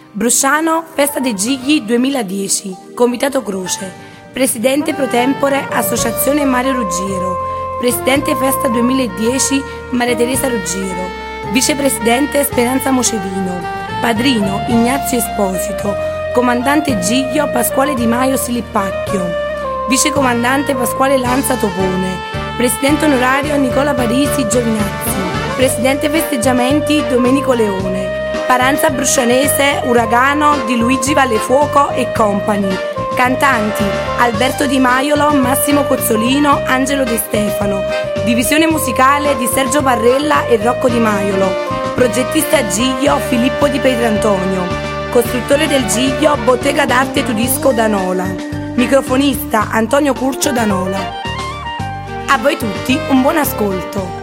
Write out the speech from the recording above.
Brusciano, Festa dei Gigli 2010, Comitato Croce, Presidente Pro Tempore Associazione Mario Ruggiero, Presidente Festa 2010 Maria Teresa Ruggiero, Vicepresidente Speranza Mocedino, Padrino Ignazio Esposito, Comandante Giglio Pasquale Di Maio Silippacchio, Vicecomandante Pasquale Lanza Topone, Presidente Onorario Nicola Parisi Giovinazzi, Presidente Festeggiamenti Domenico Leone, Paranza Bruscianese Uragano di Luigi Vallefuoco e Company, cantanti Alberto Di Maiolo, Massimo Cozzolino, Angelo De Stefano, divisione musicale di Sergio Barrella e Rocco Di Maiolo, progettista Giglio Filippo Di Pietrantonio, costruttore del Giglio Bottega d'Arte Tudisco Danola, microfonista Antonio Curcio Danola. A voi tutti un buon ascolto.